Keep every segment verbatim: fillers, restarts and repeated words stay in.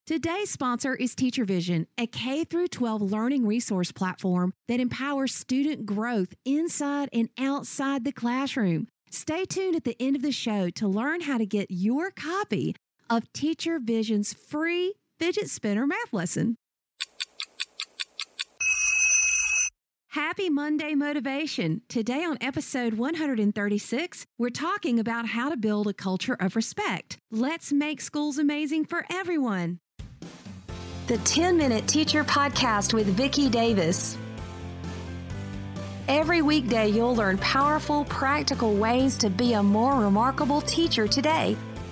Today's sponsor is Teacher Vision, a K through twelve learning resource platform that empowers student growth inside and outside the classroom. Stay tuned at the end of the show to learn how to get your copy of Teacher Vision's free fidget spinner math lesson. Happy Monday Motivation. Today on episode one hundred thirty-six, we're talking about how to build a culture of respect. Let's make schools amazing for everyone. The ten-Minute Teacher Podcast with Vicki Davis. Every weekday, you'll learn powerful, practical ways to be a more remarkable teacher today.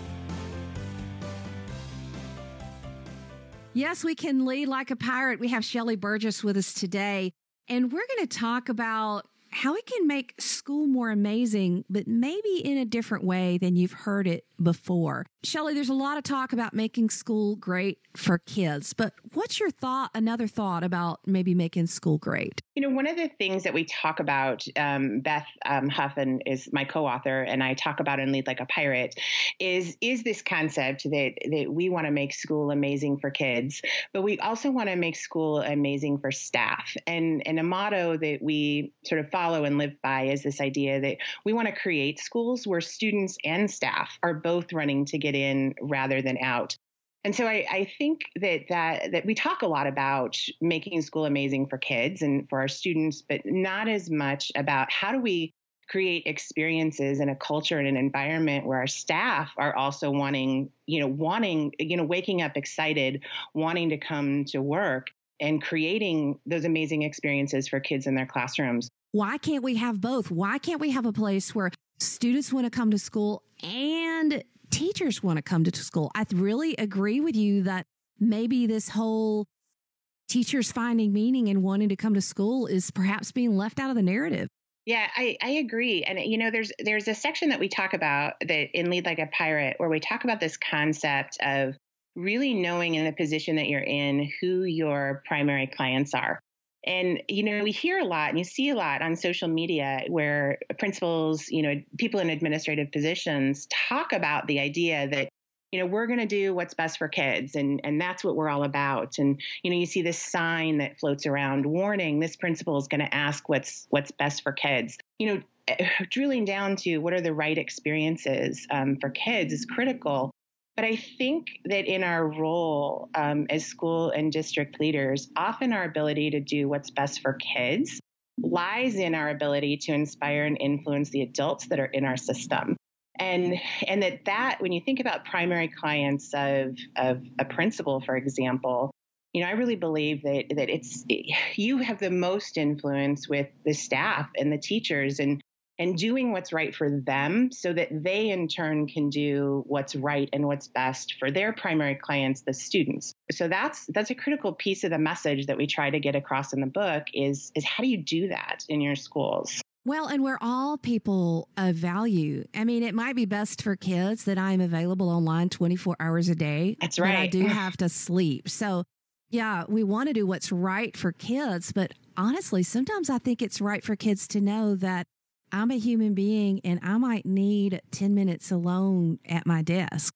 Yes, we can lead like a pirate. We have Shelley Burgess with us today, and we're going to talk about how we can make school more amazing, but maybe in a different way than you've heard it before. Shelley, there's a lot of talk about making school great for kids, but what's your thought, another thought about maybe making school great? You know, one of the things that we talk about, um, Beth um, Huffin is my co-author, and I talk about in Lead Like a Pirate, is is this concept that, that we want to make school amazing for kids, but we also want to make school amazing for staff. And, and a motto that we sort of follow and live by is this idea that we want to create schools where students and staff are both running to get in rather than out. And so I, I think that, that that we talk a lot about making school amazing for kids and for our students, but not as much about how do we create experiences and a culture and an environment where our staff are also wanting, you know, wanting, you know, waking up excited, wanting to come to work and creating those amazing experiences for kids in their classrooms. Why can't we have both? Why can't we have a place where students want to come to school and teachers want to come to school? I really agree with you that maybe this whole teachers finding meaning and wanting to come to school is perhaps being left out of the narrative. Yeah, I, I agree. And, you know, there's there's a section that we talk about that in Lead Like a Pirate where we talk about this concept of really knowing in the position that you're in who your primary clients are. And, you know, we hear a lot and you see a lot on social media where principals, you know, people in administrative positions talk about the idea that, you know, we're going to do what's best for kids. And, and that's what we're all about. And, you know, you see this sign that floats around, warning, this principal is going to ask what's what's best for kids. You know, drilling down to what are the right experiences um, for kids is critical. But I think that in our role um, as school and district leaders, often our ability to do what's best for kids lies in our ability to inspire and influence the adults that are in our system. And and that, that when you think about primary clients of, of a principal, for example, you know, I really believe that that it's you have the most influence with the staff and the teachers and and doing what's right for them so that they in turn can do what's right and what's best for their primary clients, the students. So that's that's a critical piece of the message that we try to get across in the book is, is how do you do that in your schools? Well, and we're all people of value. I mean, it might be best for kids that I'm available online twenty-four hours a day. That's right. But I do have to sleep. So, yeah, we want to do what's right for kids. But honestly, sometimes I think it's right for kids to know that I'm a human being and I might need ten minutes alone at my desk.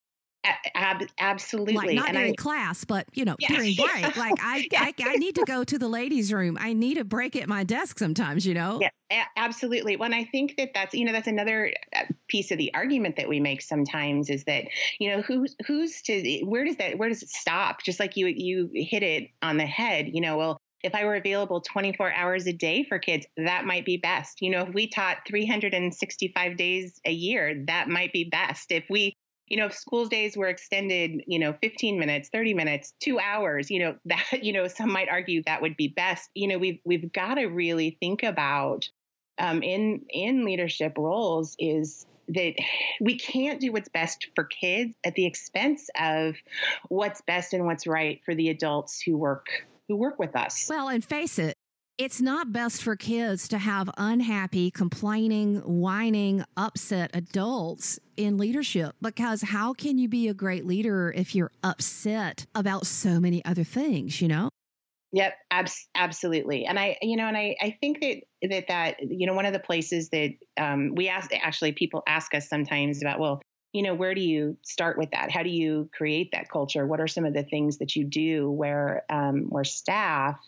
Ab- absolutely. Like not and during I, class, but, you know, yeah. during break. Like I, yeah. I, I need to go to the ladies' room. I need a break at my desk sometimes, you know? Yeah, a- absolutely. Well, and I think that that's, you know, that's another piece of the argument that we make sometimes is that, you know, who's, who's to, where does that, where does it stop? Just like you, you hit it on the head, you know, well, if I were available twenty-four hours a day for kids, that might be best. You know, if we taught three hundred sixty-five days a year, that might be best. If we, you know, if school days were extended, you know, fifteen minutes, thirty minutes, two hours, you know, that, you know, some might argue that would be best. You know, we've, we've got to really think about um, in, in leadership roles is that we can't do what's best for kids at the expense of what's best and what's right for the adults who work who work with us. Well, and face it, it's not best for kids to have unhappy, complaining, whining, upset adults in leadership, because how can you be a great leader if you're upset about so many other things, you know? Yep, abs- absolutely. And I, you know, and I, I think that, that, that, you know, one of the places that um, we ask, actually people ask us sometimes about, well, you know, where do you start with that? How do you create that culture? What are some of the things that you do where um, where staff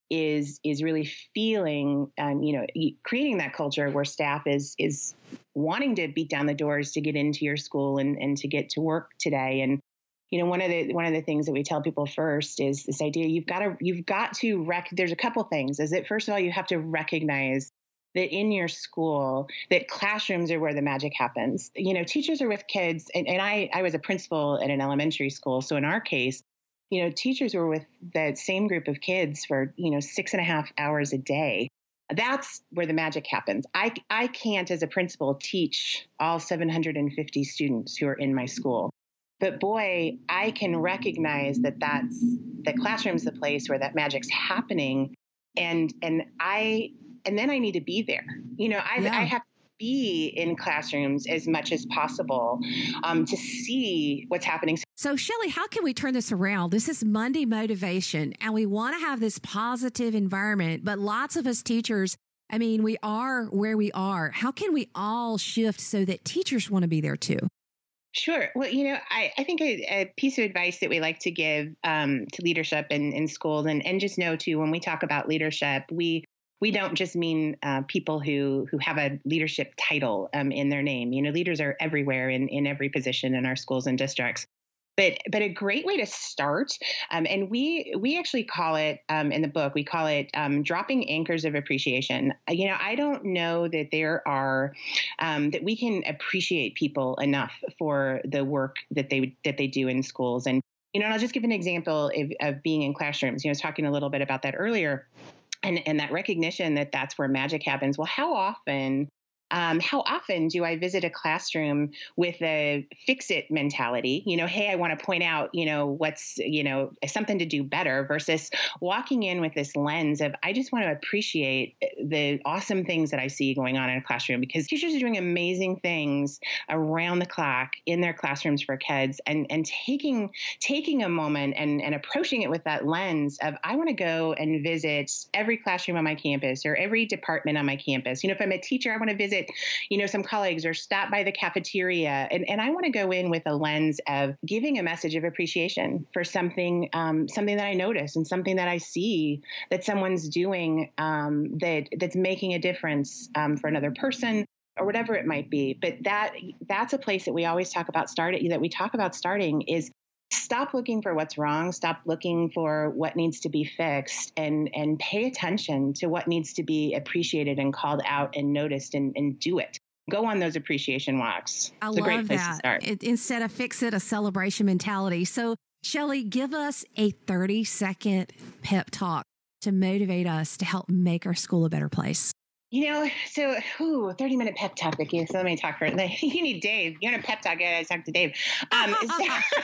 is is really feeling, um, you know, creating that culture where staff is is wanting to beat down the doors to get into your school and, and to get to work today. And you know, one of the one of the things that we tell people first is this idea you've got to you've got to rec. There's a couple things. Is that first of all, you have to recognize that in your school, that classrooms are where the magic happens. You know, teachers are with kids, and, and I, I was a principal at an elementary school. So in our case, you know, teachers were with that same group of kids for, you know, six and a half hours a day. That's where the magic happens. I, I can't, as a principal, teach all seven hundred fifty students who are in my school. But boy, I can recognize that that's the classroom's the place where that magic's happening. And, and I, And then I need to be there. You know, I, yeah. I have to be in classrooms as much as possible um, to see what's happening. So, Shelley, how can we turn this around? This is Monday Motivation, and we want to have this positive environment, but lots of us teachers, I mean, we are where we are. How can we all shift so that teachers want to be there too? Sure. Well, you know, I, I think a, a piece of advice that we like to give um, to leadership in, in schools, and, and just know, too, when we talk about leadership, we We don't just mean uh, people who who have a leadership title um, in their name. You know, leaders are everywhere in, in every position in our schools and districts. But but a great way to start, um, and we we actually call it um, in the book, we call it um, dropping anchors of appreciation. You know, I don't know that there are um, that we can appreciate people enough for the work that they that they do in schools. And you know, and I'll just give an example of, of being in classrooms. You know, I was talking a little bit about that earlier. And, and that recognition that that's where magic happens. Well, how often, um, how often do I visit a classroom with a fix-it mentality? You know, hey, I want to point out, you know, what's, you know, something to do better versus walking in with this lens of, I just want to appreciate the awesome things that I see going on in a classroom, because teachers are doing amazing things around the clock in their classrooms for kids, and, and taking, taking a moment and, and approaching it with that lens of, I want to go and visit every classroom on my campus or every department on my campus. You know, if I'm a teacher, I want to visit, you know, some colleagues or stop by the cafeteria. And, and I want to go in with a lens of giving a message of appreciation for something, um, something that I notice and something that I see that someone's doing um, that that's making a difference um, for another person or whatever it might be. But that that's a place that we always talk about starting, that we talk about starting is stop looking for what's wrong, stop looking for what needs to be fixed, and and pay attention to what needs to be appreciated and called out and noticed, and, and do it. Go on those appreciation walks. I it's a great love place that. to start. It, instead of fix it, a celebration mentality. So, Shelley, give us a thirty second pep talk to motivate us to help make our school a better place. You know, so, ooh, thirty minute pep talk, Vicki. So let me talk for it. You need Dave. You want a pep talk? I gotta talk to Dave. Um, so,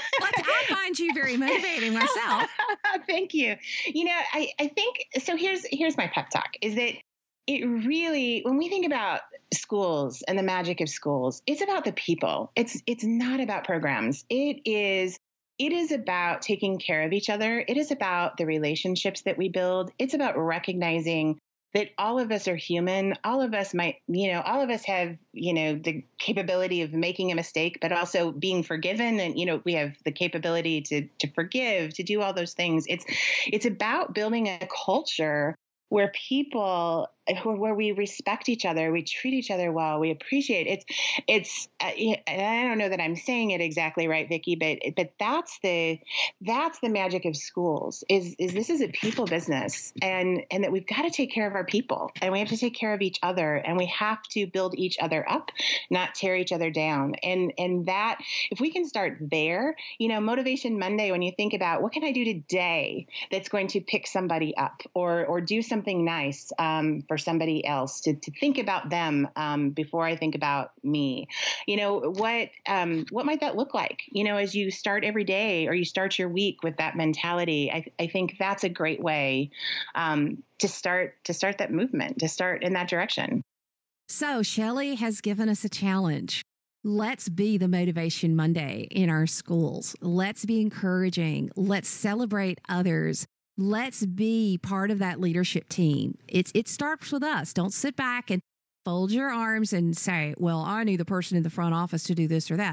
I find you very motivating myself. Thank you. You know, I, I think, so here's, here's my pep talk is that it really, when we think about schools and the magic of schools, it's about the people. It's, it's not about programs. It is It is about taking care of each other. It is about the relationships that we build. It's about recognizing that all of us are human. All of us might, you know, all of us have, you know, the capability of making a mistake, but also being forgiven. And, you know, we have the capability to, to forgive, to do all those things. It's, it's about building a culture where people, where we respect each other, we treat each other well, we appreciate it. It's, it's, uh, and I don't know that I'm saying it exactly right, Vicki, but, but that's the, that's the magic of schools is, is this is a people business, and, and that we've got to take care of our people, and we have to take care of each other, and we have to build each other up, not tear each other down. And, and that, if we can start there, you know, Motivation Monday, when you think about what can I do today that's going to pick somebody up or, or do something nice um, for somebody else, to, to think about them um, before I think about me. You know, what um, what might that look like? You know, as you start every day or you start your week with that mentality, I, I think that's a great way um, to start to start that movement, to start in that direction. So Shelley has given us a challenge. Let's be the Motivation Monday in our schools. Let's be encouraging. Let's celebrate others. Let's be part of that leadership team. It's, it starts with us. Don't sit back and fold your arms and say, well, I need the person in the front office to do this or that.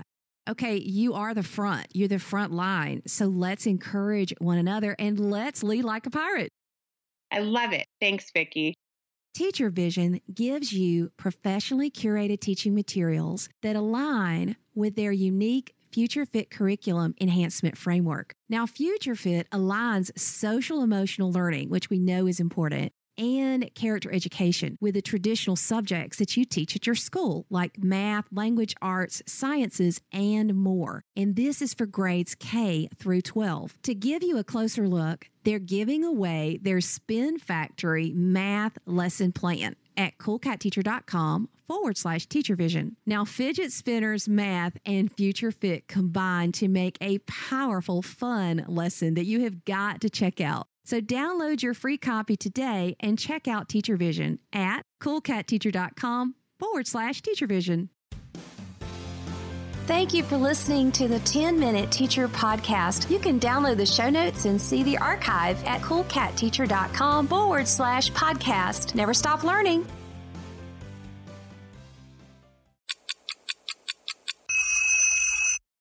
Okay, you are the front. You're the front line. So let's encourage one another and let's lead like a pirate. I love it. Thanks, Vicki. Teacher Vision gives you professionally curated teaching materials that align with their unique Future Fit curriculum enhancement framework. Now, Future Fit aligns social emotional learning, which we know is important, and character education with the traditional subjects that you teach at your school, like math, language arts, sciences, and more. And this is for grades K through twelve. To give you a closer look, they're giving away their Spin Factory math lesson plan at coolcatteacher.com forward slash teacher vision. Now, fidget spinners, math, and Future Fit combine to make a powerful, fun lesson that you have got to check out. So download your free copy today and check out Teacher Vision at coolcatteacher.com forward slash teacher vision. Thank you for listening to the ten minute Teacher Podcast. You can download the show notes and see the archive at coolcatteacher.com forward slash podcast. Never stop learning.